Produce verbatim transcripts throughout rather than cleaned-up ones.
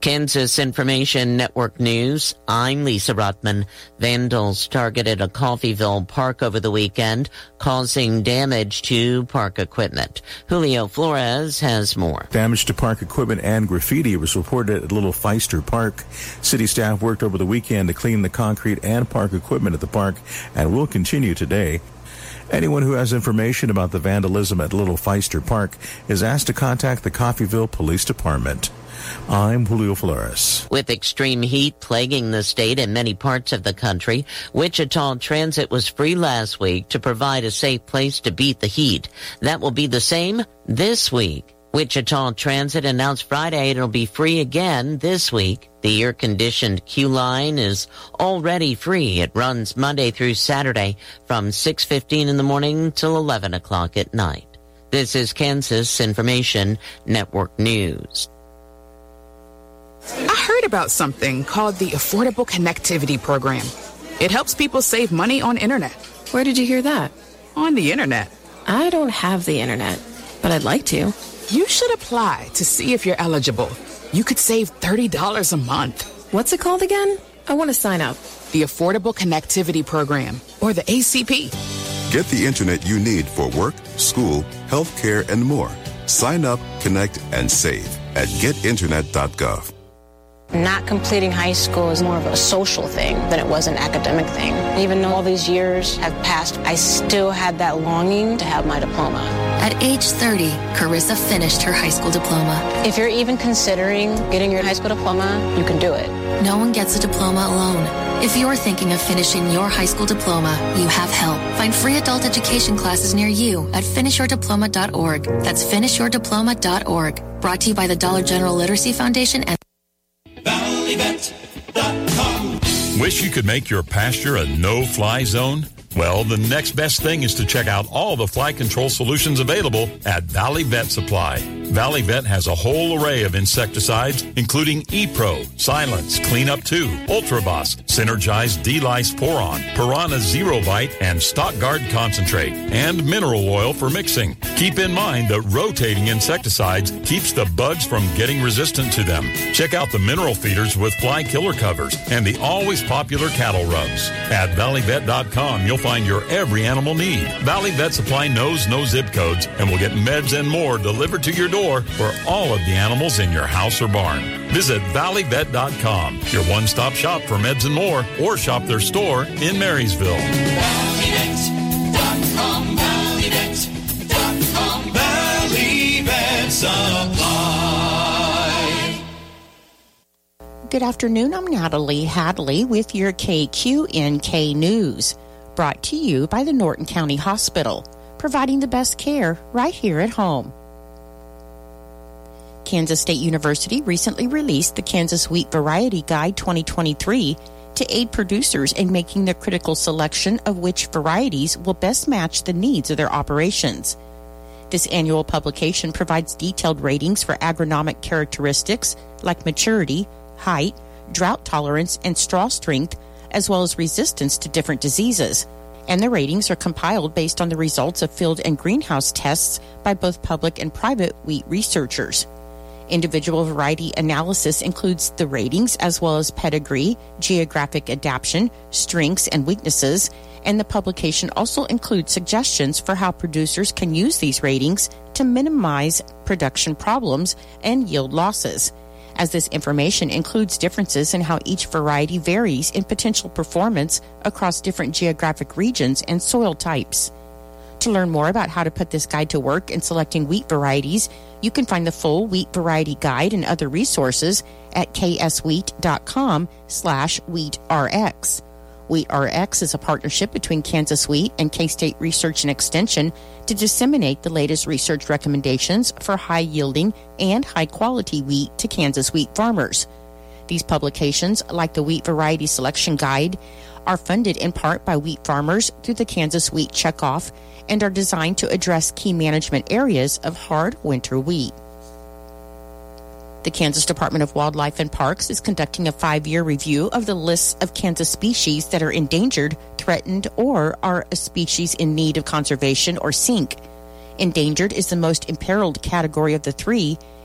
Kansas Information Network News. I'm Lisa Ruttman. Vandals targeted a Coffeyville park over the weekend, causing damage to park equipment. Julio Flores has more. Damage to park equipment and graffiti was reported at Little Feister Park. City staff worked over the weekend to clean the concrete and park equipment at the park and will continue today. Anyone who has information about the vandalism at Little Feister Park is asked to contact the Coffeyville Police Department. I'm Julio Flores. With extreme heat plaguing the state in many parts of the country, Wichita Transit was free last week to provide a safe place to beat the heat. That will be the same this week. Wichita Transit announced Friday it'll be free again this week. The air-conditioned Q line is already free. It runs Monday through Saturday from six fifteen in the morning till eleven o'clock at night. This is Kansas Information Network News. I heard about something called the Affordable Connectivity Program. It helps people save money on internet. Where did you hear that? On the internet. I don't have the internet, but I'd like to. You should apply to see if you're eligible. You could save thirty dollars a month. What's it called again? I want to sign up. The Affordable Connectivity Program, or the A C P. Get the internet you need for work, school, healthcare, and more. Sign up, connect, and save at get internet dot gov. Not completing high school is more of a social thing than it was an academic thing. Even though all these years have passed, I still had that longing to have my diploma. At age thirty, Carissa finished her high school diploma. If you're even considering getting your high school diploma, you can do it. No one gets a diploma alone. If you're thinking of finishing your high school diploma, you have help. Find free adult education classes near you at finish your diploma dot org. That's finish your diploma dot org. Brought to you by the Dollar General Literacy Foundation and Valley Vet dot com. Wish you could make your pasture a no-fly zone? Well, the next best thing is to check out all the fly control solutions available at Valley Vet Supply. Valley Vet has a whole array of insecticides, including E-Pro, Silence, Cleanup two, Ultraboss, Synergize D-Lice Poron, Piranha Zero Bite, and Stock Guard Concentrate, and mineral oil for mixing. Keep in mind that rotating insecticides keeps the bugs from getting resistant to them. Check out the mineral feeders with fly killer covers and the always popular cattle rubs. At Valley Vet dot com, you'll find your every animal need. Valley Vet Supply knows no zip codes and will get meds and more delivered to your door for all of the animals in your house or barn. Visit Valley Vet dot com, your one-stop shop for meds and more, or shop their store in Marysville. Valley Vet dot com, Valley Vet dot com, Valley Vet Supply. Good afternoon, I'm Natalie Hadley with your K Q N K News, brought to you by the Norton County Hospital, providing the best care right here at home. Kansas State University recently released the Kansas Wheat Variety Guide twenty twenty-three to aid producers in making the critical selection of which varieties will best match the needs of their operations. This annual publication provides detailed ratings for agronomic characteristics like maturity, height, drought tolerance, and straw strength, as well as resistance to different diseases. And the ratings are compiled based on the results of field and greenhouse tests by both public and private wheat researchers. Individual variety analysis includes the ratings as well as pedigree, geographic adaptation, strengths and weaknesses, and the publication also includes suggestions for how producers can use these ratings to minimize production problems and yield losses, as this information includes differences in how each variety varies in potential performance across different geographic regions and soil types. To learn more about how to put this guide to work in selecting wheat varieties, you can find the full wheat variety guide and other resources at kswheat.com slash wheatrx. WheatRx is a partnership between Kansas Wheat and K-State Research and Extension to disseminate the latest research recommendations for high-yielding and high-quality wheat to Kansas wheat farmers. These publications, like the Wheat Variety Selection Guide, are funded in part by wheat farmers through the Kansas Wheat Checkoff and are designed to address key management areas of hard winter wheat. The Kansas Department of Wildlife and Parks is conducting a five-year review of the lists of Kansas species that are endangered, threatened, or are a species in need of conservation or S I N C. Endangered is the most imperiled category of the three,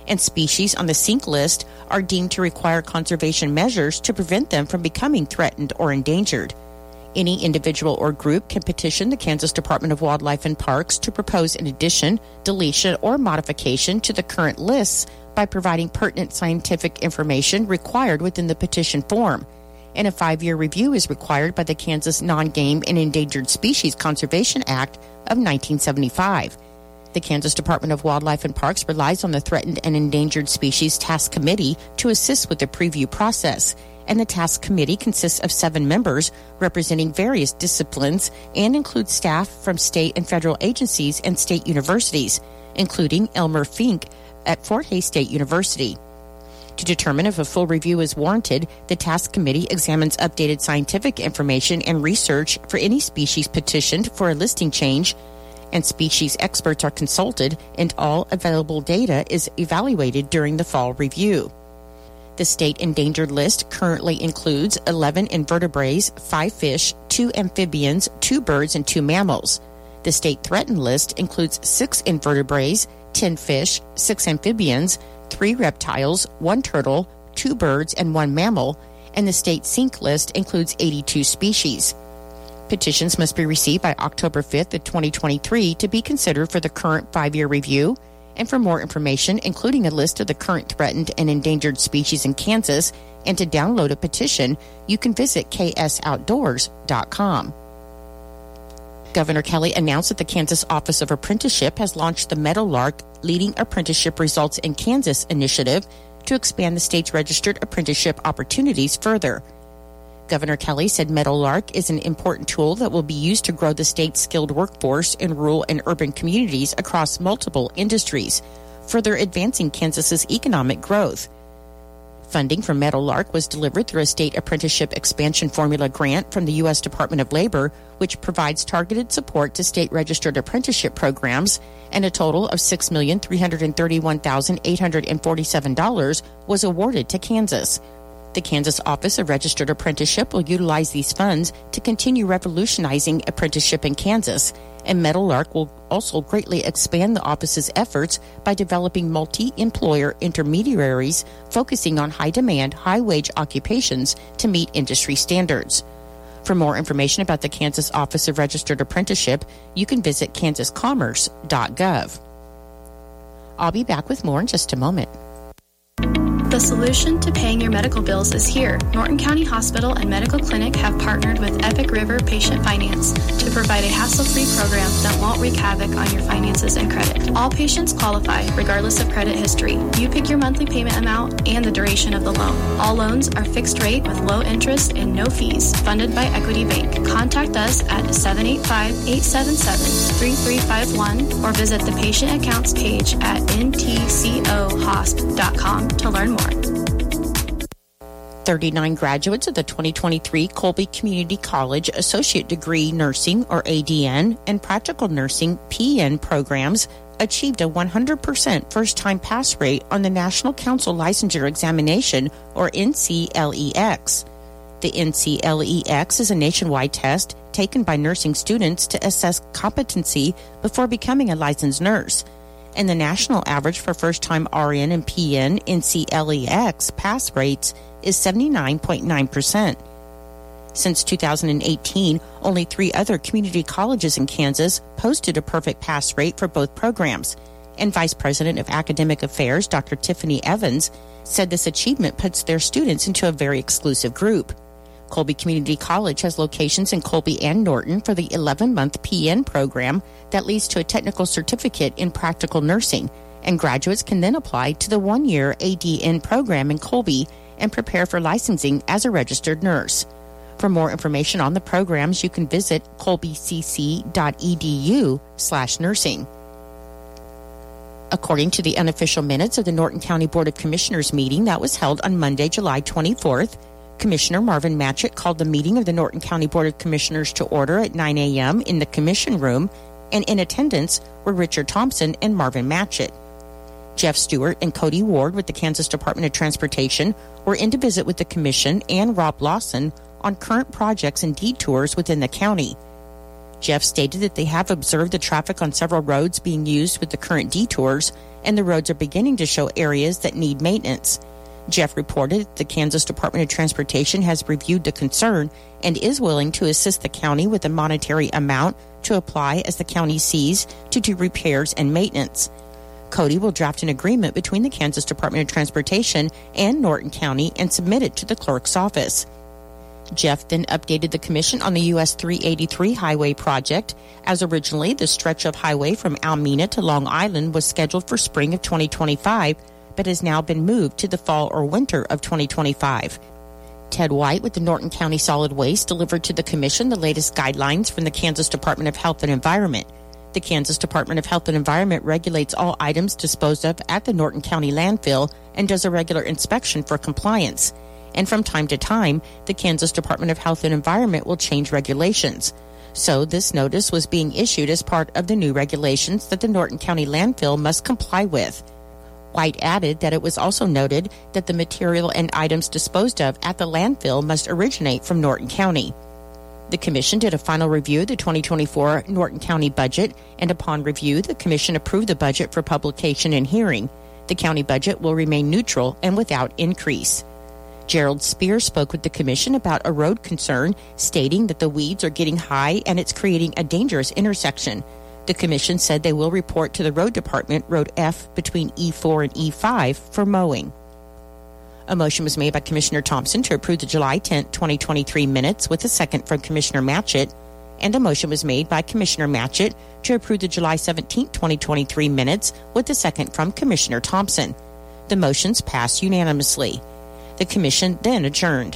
and species on the sink list are deemed to require conservation measures to prevent them from becoming threatened or endangered. Any individual or group can petition the Kansas Department of Wildlife and Parks to propose an addition, deletion, or modification to the current lists by providing pertinent scientific information required within the petition form. And a five-year review is required by the Kansas Non-Game and Endangered Species Conservation Act of nineteen seventy-five. The Kansas Department of Wildlife and Parks relies on the Threatened and Endangered Species Task Committee to assist with the preview process, and the task committee consists of seven members representing various disciplines and includes staff from state and federal agencies and state universities, including Elmer Fink at Fort Hays State University. To determine if a full review is warranted, the task committee examines updated scientific information and research for any species petitioned for a listing change, and species experts are consulted, and all available data is evaluated during the fall review. The state endangered list currently includes eleven invertebrates, five fish, two amphibians, two birds, and two mammals. The state threatened list includes six invertebrates, ten fish, six amphibians, three reptiles, one turtle, two birds, and one mammal, and the state sink list includes eighty-two species. Petitions must be received by October fifth of twenty twenty-three to be considered for the current five-year review. And for more information, including a list of the current threatened and endangered species in Kansas, and to download a petition, you can visit k s outdoors dot com. Governor Kelly announced that the Kansas Office of Apprenticeship has launched the Meadowlark Leading Apprenticeship Results in Kansas initiative to expand the state's registered apprenticeship opportunities further. Governor Kelly said Meadowlark is an important tool that will be used to grow the state's skilled workforce in rural and urban communities across multiple industries, further advancing Kansas's economic growth. Funding from Meadowlark was delivered through a state apprenticeship expansion formula grant from the U S Department of Labor, which provides targeted support to state registered apprenticeship programs, and a total of six million three hundred thirty-one thousand eight hundred forty-seven dollars was awarded to Kansas. The Kansas Office of Registered Apprenticeship will utilize these funds to continue revolutionizing apprenticeship in Kansas, and Meadowlark will also greatly expand the office's efforts by developing multi-employer intermediaries focusing on high-demand, high-wage occupations to meet industry standards. For more information about the Kansas Office of Registered Apprenticeship, you can visit kansas commerce dot gov. I'll be back with more in just a moment. The solution to paying your medical bills is here. Norton County Hospital and Medical Clinic have partnered with Epic River Patient Finance to provide a hassle-free program that won't wreak havoc on your finances and credit. All patients qualify, regardless of credit history. You pick your monthly payment amount and the duration of the loan. All loans are fixed rate with low interest and no fees, funded by Equity Bank. Contact us at seven eight five, eight seven seven, three three five one or visit the patient accounts page at n t c o hosp dot com to learn more. thirty-nine graduates of the twenty twenty-three Colby Community College Associate Degree Nursing, or A D N, and Practical Nursing, P N, programs achieved a one hundred percent first-time pass rate on the National Council Licensure Examination, or N C L E X. The N C L E X is a nationwide test taken by nursing students to assess competency before becoming a licensed nurse, and the national average for first-time R N and P N N C L E X pass rates is seventy-nine point nine percent. Since two thousand eighteen, only three other community colleges in Kansas posted a perfect pass rate for both programs, and Vice President of Academic Affairs, Doctor Tiffany Evans, said this achievement puts their students into a very exclusive group. Colby Community College has locations in Colby and Norton for the eleven-month P N program that leads to a technical certificate in practical nursing, and graduates can then apply to the one-year A D N program in Colby and prepare for licensing as a registered nurse. For more information on the programs, you can visit colby c c dot e d u slash nursing. According to the unofficial minutes of the Norton County Board of Commissioners meeting that was held on Monday, July twenty-fourth, Commissioner Marvin Matchett called the meeting of the Norton County Board of Commissioners to order at nine a.m. in the Commission Room, and in attendance were Richard Thompson and Marvin Matchett. Jeff Stewart and Cody Ward with the Kansas Department of Transportation were in to visit with the Commission and Rob Lawson on current projects and detours within the county. Jeff stated that they have observed the traffic on several roads being used with the current detours, and the roads are beginning to show areas that need maintenance. Jeff reported that the Kansas Department of Transportation has reviewed the concern and is willing to assist the county with a monetary amount to apply as the county sees to do repairs and maintenance. Cody will draft an agreement between the Kansas Department of Transportation and Norton County and submit it to the clerk's office. Jeff then updated the commission on the U S three eighty-three highway project, as originally the stretch of highway from Almena to Long Island was scheduled for spring of twenty twenty-five, but has now been moved to the fall or winter of twenty twenty-five. Ted White with the Norton County Solid Waste delivered to the commission the latest guidelines from the Kansas Department of Health and Environment. The Kansas Department of Health and Environment regulates all items disposed of at the Norton County landfill and does a regular inspection for compliance. And from time to time, the Kansas Department of Health and Environment will change regulations. So this notice was being issued as part of the new regulations that the Norton County landfill must comply with. White added that it was also noted that the material and items disposed of at the landfill must originate from Norton County. The commission did a final review of the twenty twenty-four Norton County budget, and upon review, the commission approved the budget for publication and hearing. The county budget will remain neutral and without increase. Gerald Spear spoke with the commission about a road concern, stating that the weeds are getting high and it's creating a dangerous intersection. The commission said they will report to the road department Road F between E four and E five for mowing. A motion was made by Commissioner Thompson to approve the July tenth, twenty twenty-three minutes with a second from Commissioner Matchett, and a motion was made by Commissioner Matchett to approve the July seventeenth, twenty twenty-three minutes with a second from Commissioner Thompson. The motions passed unanimously. The commission then adjourned.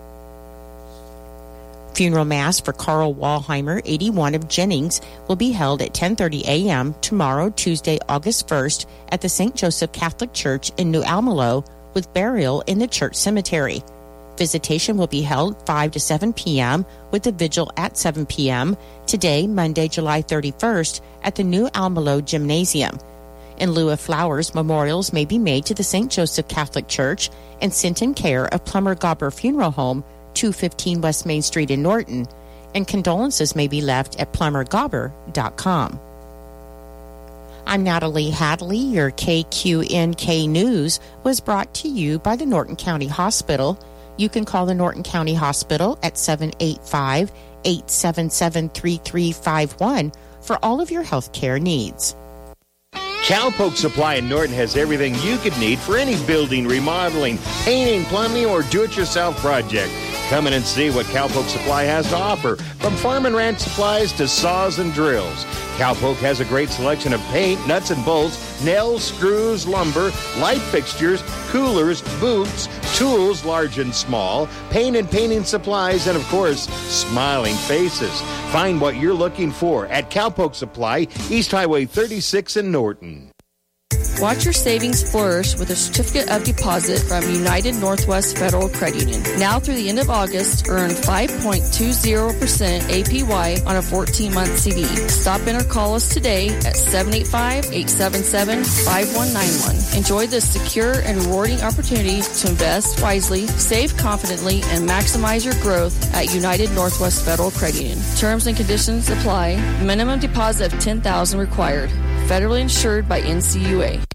Funeral Mass for Carl Walheimer, eighty-one of Jennings, will be held at ten thirty a.m. tomorrow, Tuesday, August first, at the Saint Joseph Catholic Church in New Almelo, with burial in the church cemetery. Visitation will be held five to seven p.m., with a vigil at seven p.m. today, Monday, July thirty-first, at the New Almelo Gymnasium. In lieu of flowers, memorials may be made to the Saint Joseph Catholic Church and sent in care of Plummer Gobber Funeral Home, two fifteen West Main Street in Norton, and condolences may be left at plumber gobber dot com. I'm Natalie Hadley. Your K Q N K News was brought to you by the Norton County Hospital. You can call the Norton County Hospital at seven eight five, eight seven seven, three three five one for all of your health care needs. Cowpoke Supply in Norton has everything you could need for any building, remodeling, painting, plumbing, or do-it-yourself project. Come in and see what Cowpoke Supply has to offer, from farm and ranch supplies to saws and drills. Cowpoke has a great selection of paint, nuts and bolts, nails, screws, lumber, light fixtures, coolers, boots, tools large and small, paint and painting supplies, and of course, smiling faces. Find what you're looking for at Cowpoke Supply, East Highway thirty-six in Norton. Watch your savings flourish with a certificate of deposit from United Northwest Federal Credit Union. Now through the end of August, earn five point two zero percent A P Y on a fourteen-month C D. Stop in or call us today at seven eight five, eight seven seven, five one nine one. Enjoy this secure and rewarding opportunity to invest wisely, save confidently, and maximize your growth at United Northwest Federal Credit Union. Terms and conditions apply. Minimum deposit of ten thousand dollars required. Federally insured by N C U A.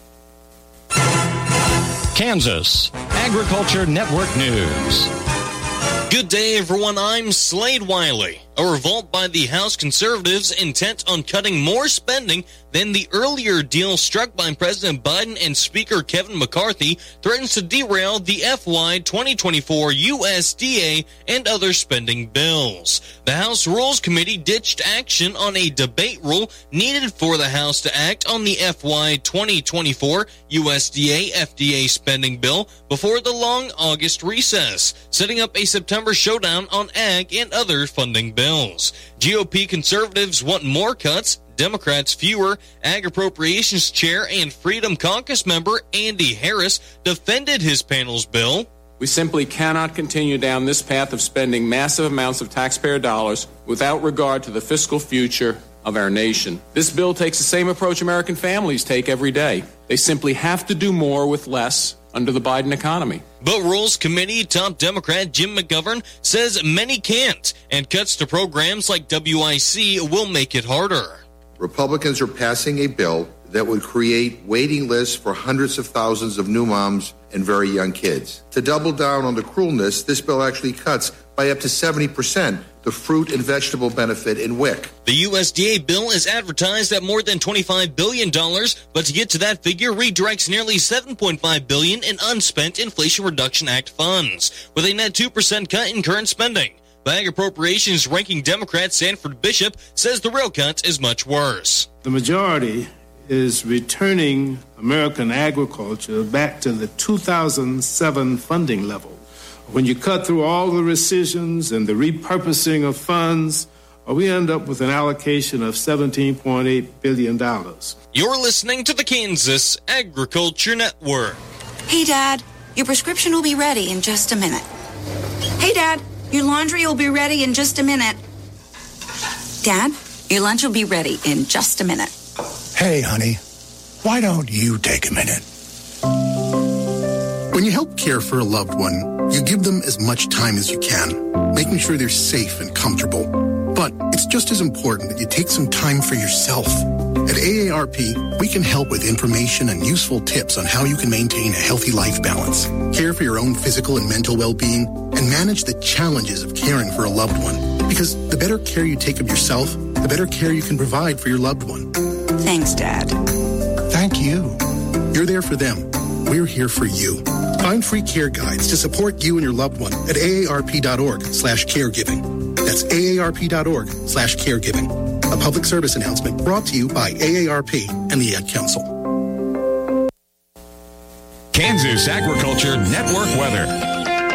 Kansas Agriculture Network News. Good day, everyone. I'm Slade Wiley. A revolt by the House Conservatives intent on cutting more spending than the earlier deal struck by President Biden and Speaker Kevin McCarthy threatens to derail the F Y twenty twenty-four U S D A and other spending bills. The House Rules Committee ditched action on a debate rule needed for the House to act on the F Y twenty twenty-four U S D A F D A spending bill before the long August recess, setting up a September showdown on ag and other funding bills. Bills. G O P conservatives want more cuts, Democrats fewer. Ag Appropriations Chair and Freedom Caucus member Andy Harris defended his panel's bill. We simply cannot continue down this path of spending massive amounts of taxpayer dollars without regard to the fiscal future of our nation. This bill takes the same approach American families take every day. They simply have to do more with less under the Biden economy. But Rules Committee top Democrat Jim McGovern says many can't, and cuts to programs like W I C will make it harder. Republicans are passing a bill that would create waiting lists for hundreds of thousands of new moms and very young kids. To double down on the cruelness, this bill actually cuts by up to seventy percent the fruit and vegetable benefit in W I C. The U S D A bill is advertised at more than twenty-five billion dollars, but to get to that figure redirects nearly seven point five billion dollars in unspent Inflation Reduction Act funds, with a net two percent cut in current spending. Bag Appropriations ranking Democrat Sanford Bishop says the real cut is much worse. The majority is returning American agriculture back to the two thousand seven funding level. When you cut through all the rescissions and the repurposing of funds, we end up with an allocation of seventeen point eight billion dollars. You're listening to the Kansas Agriculture Network. Hey, Dad, your prescription will be ready in just a minute. Hey, Dad, your laundry will be ready in just a minute. Dad, your lunch will be ready in just a minute. Hey, honey, why don't you take a minute? When you help care for a loved one, you give them as much time as you can, making sure they're safe and comfortable. But it's just as important that you take some time for yourself. At A A R P, we can help with information and useful tips on how you can maintain a healthy life balance, care for your own physical and mental well-being, and manage the challenges of caring for a loved one. Because the better care you take of yourself, the better care you can provide for your loved one. Thanks, Dad. Thank you. You're there for them. We're here for you. Find free care guides to support you and your loved one at aarp.org slash caregiving. That's aarp.org slash caregiving. A public service announcement brought to you by A A R P and the Ad Council. Kansas Agriculture Network weather.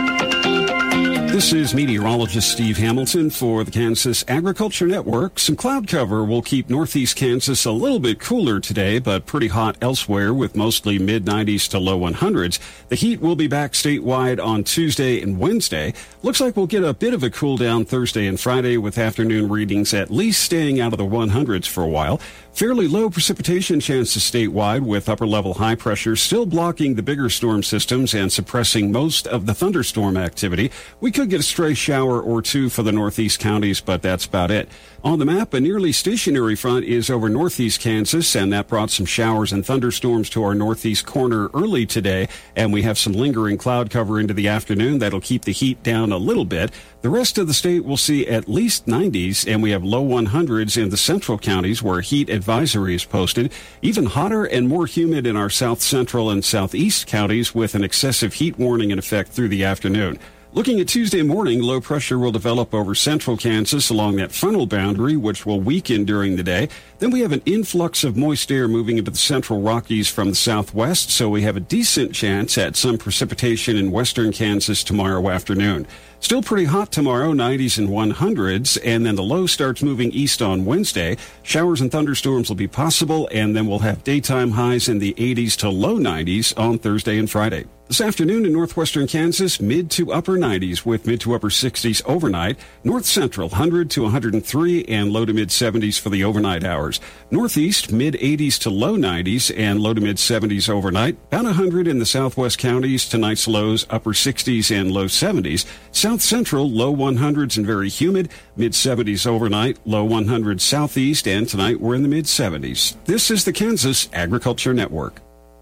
This is meteorologist Steve Hamilton for the Kansas Agriculture Network. Some cloud cover will keep northeast Kansas a little bit cooler today, but pretty hot elsewhere with mostly mid nineties to low hundreds. The heat will be back statewide on Tuesday and Wednesday. Looks like we'll get a bit of a cool down Thursday and Friday with afternoon readings at least staying out of the hundreds for a while. Fairly low precipitation chances statewide with upper-level high pressure still blocking the bigger storm systems and suppressing most of the thunderstorm activity. We could get a stray shower or two for the northeast counties, but that's about it. On the map, a nearly stationary front is over northeast Kansas, and that brought some showers and thunderstorms to our northeast corner early today, and we have some lingering cloud cover into the afternoon that'll keep the heat down a little bit. The rest of the state will see at least nineties, and we have low hundreds in the central counties where heat advisory is posted. Even hotter and more humid in our south central and southeast counties with an excessive heat warning in effect through the afternoon. Looking at Tuesday morning, low pressure will develop over central Kansas along that frontal boundary, which will weaken during the day. Then we have an influx of moist air moving into the central Rockies from the southwest, so we have a decent chance at some precipitation in western Kansas tomorrow afternoon. Still pretty hot tomorrow, nineties and hundreds, and then the low starts moving east on Wednesday. Showers and thunderstorms will be possible, and then we'll have daytime highs in the eighties to low nineties on Thursday and Friday. This afternoon in northwestern Kansas, mid to upper nineties with mid to upper sixties overnight. North central, one hundred to one hundred three and low to mid seventies for the overnight hours. Northeast, mid eighties to low nineties and low to mid seventies overnight. About one hundred in the southwest counties. Tonight's lows, upper sixties and low seventies. South central, low hundreds and very humid. Mid seventies overnight, low hundreds southeast, and tonight we're in the mid seventies. This is the Kansas Agriculture Network.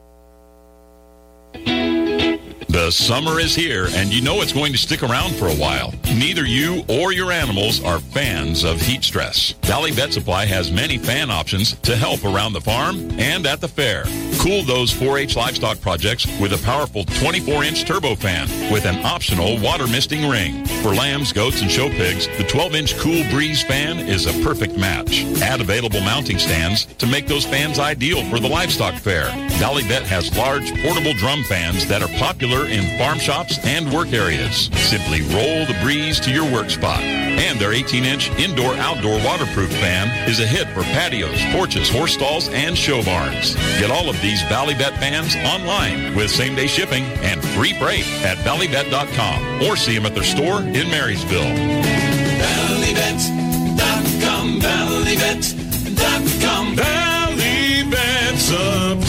The summer is here, and you know it's going to stick around for a while. Neither you or your animals are fans of heat stress. Valley Vet Supply has many fan options to help around the farm and at the fair. Cool those four H livestock projects with a powerful twenty-four inch turbo fan with an optional water misting ring. For lambs, goats, and show pigs, the twelve inch Cool Breeze fan is a perfect match. Add available mounting stands to make those fans ideal for the livestock fair. Valley Vet has large portable drum fans that are popular in farm shops and work areas. Simply roll the breeze to your work spot. And their eighteen inch indoor-outdoor waterproof fan is a hit for patios, porches, horse stalls, and show barns. Get all of these Valley Vet fans online with same-day shipping and free freight at valley vet dot com or see them at their store in Marysville. valley vet dot com, valley vet dot com, Valley Vet Supply.